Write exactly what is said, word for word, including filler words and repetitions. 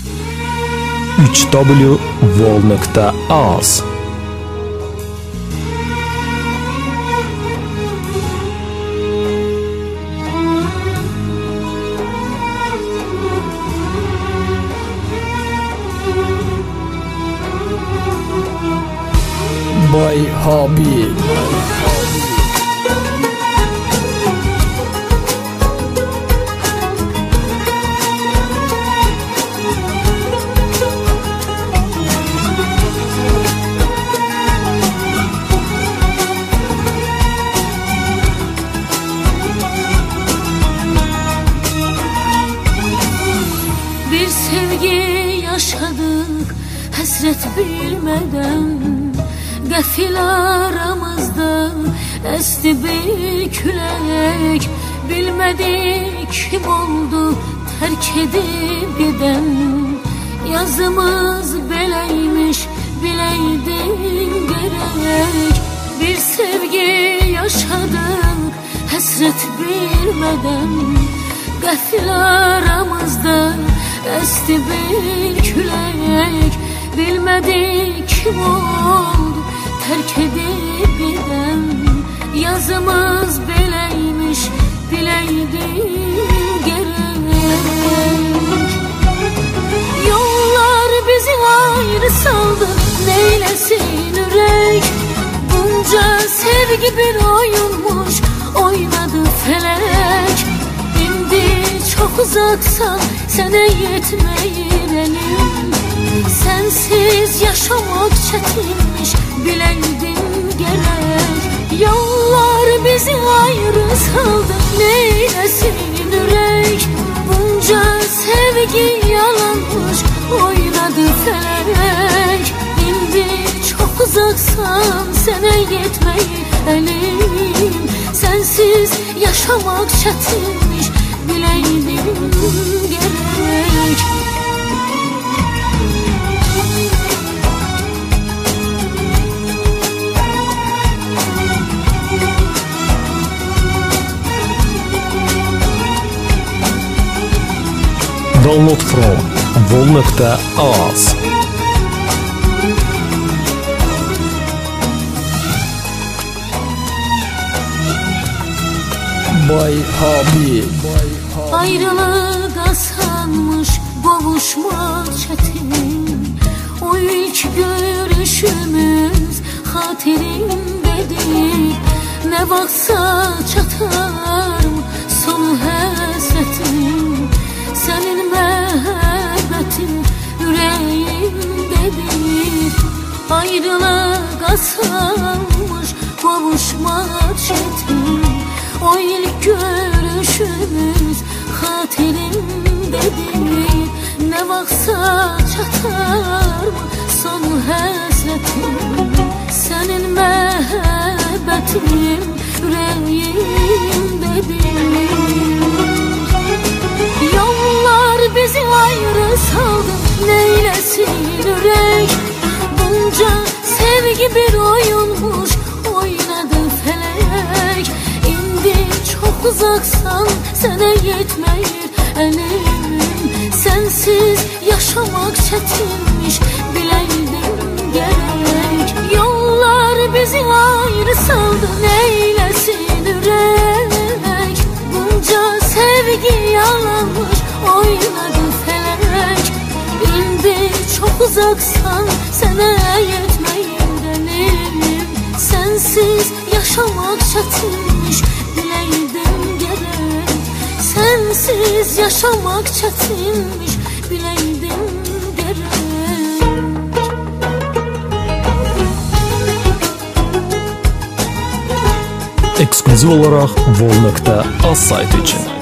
üç w vol nokta az. Bay Habib. Bir sevgi yaşadık hasret bilmeden, Qəfil aramızda esti bir külək, bilmədik kim oldu terk edip giden. Yazımız beləymiş, bileydin gerek. Bir sevgi yaşadık hasret bilmeden, Qəfil aramızda esti bir külək, bilmədik kim oldu terk edip giden. Yazımız beləymiş, bileydin gerek. Yollar bizi ayrı saldı, neylesin ürek. Bunca sevgi bir oyunmuş, oynadı felek. İndi çok uzaksan sana yetmeyir elim. Sensiz yaşamak çetinmiş, bileydin gerek. Yollar bizi ayrı saldı, neylesin yürek. Bunca sevgi yalanmış, oynadı felek. İndi çok uzaksan sana yetmeyir elim. Sensiz yaşamak çetinmiş, bileydin gerek. Download from vol nokta az. Bay Habib. Ayrılık asanmış, boğuşmak çetin. O ilk görüşümüz hatirimdedir. Ne vaksa çatar mı sonu hasretin. Senin məhəbbətin ürəyimdədir. Ayrılıq asanmış, qovuşmaq çətin. O ilk görüşümüz xatirimdədir. Nə vaxtsa çatar mı son həsrətin. Sənin məhəbbətin ürəyimdədir. Yollar bizi ayrı saldı, neylesin ürek. Bunca sevgi bir oyunmuş, oynadı felek. İndi çok uzaksan sana yetmeyir elim. Sensiz yaşamak çetinmiş, bileydin gerek. Yollar bizi ayrı saldı, neylesin ürek. Bunca sevgi yalanmış, oynadı felek. İndi çok uzaksan sana yetmeyir elim. Sensiz yaşamak çetinmiş, bileydin gerek. Sensiz yaşamak çetinmiş, bileydin gerek. Ekskluziv olarak vol nokta az saytı için.